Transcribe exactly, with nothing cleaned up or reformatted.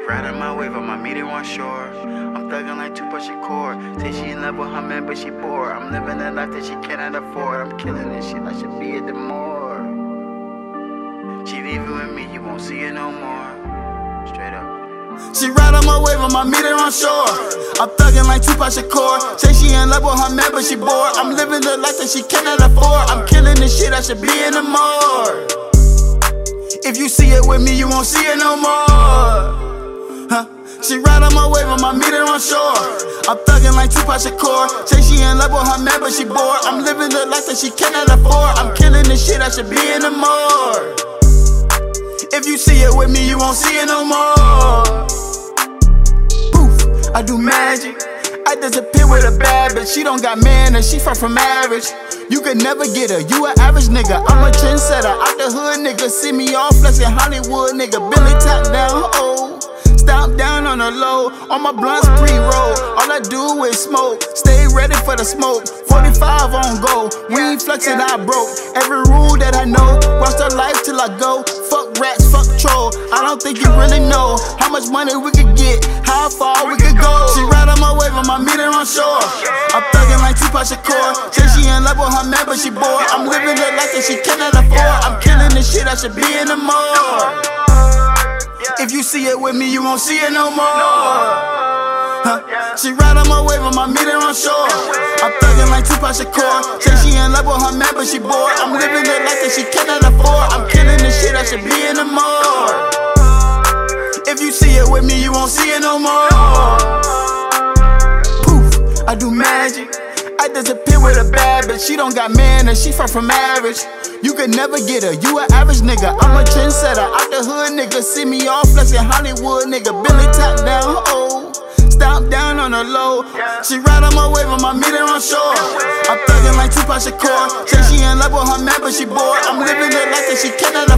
riding my wave on my meter on shore. I'm thugging like Tupac Shakur. Say she in love with her man, but she bored. I'm living a life that she cannot afford. I'm killing this shit, I should be at the more. She leaving with me, you won't see her no more. Straight up. She ride on my wave on my meter on shore. I'm thugging like Tupac Shakur. Say she in love with her man, but she bored. I'm living the life that she cannot afford. I'm killing this shit, I should be in the more. If you see it with me, you won't see it no more. Huh? She ride on my wave on my meter on shore. I'm thugging like Tupac Shakur. Say she in love with her man, but she bored. I'm living the life that she cannot afford. I'm killing this shit, I should be in the more. If you see it with me, you won't see it no more. Poof, I do magic. I disappear with a bad bitch. She don't got manners, she far from average. You could never get her, you an average nigga. I'm a trendsetter, out the hood nigga. See me all flexing Hollywood nigga. Billy top down, oh. Stomp down on the low, on my blunts pre-roll. All I do is smoke, stay ready for the smoke. forty-five on go, we ain't flexing, I broke. Every rule that I know, watch the life till I go. Fuck rats, fuck troll, I don't think you really know how much money we could get, how far we could go. She ride on my wave on my meter on shore. I'm thugging like Tupac Shakur. Say she in love with her man, but she bored. I'm living the life that she cannot afford. I'm killing this shit, I should be in the more. If you see it with me, you won't see it no more. Huh? She ride on my wave on my meter on shore. I'm thugging like Tupac Shakur. Say she in love with her man, but she bored. I'm living the life that she cannot afford. I'm killing this shit, I should be in the more. If you see it with me, you won't see it no more. Poof, I do magic. I disappear with a bad bitch. She don't got manners, she far from average. You could never get her, you an average nigga. I'm a trendsetter, out the hood nigga. See me all flexing Hollywood nigga. Billy top down, oh. Stomp down on the low. She ride on my wave on my meter on shore. I'm thugging like Tupac Shakur. Say she in love with her man, but she bored. I'm living the life that she cannot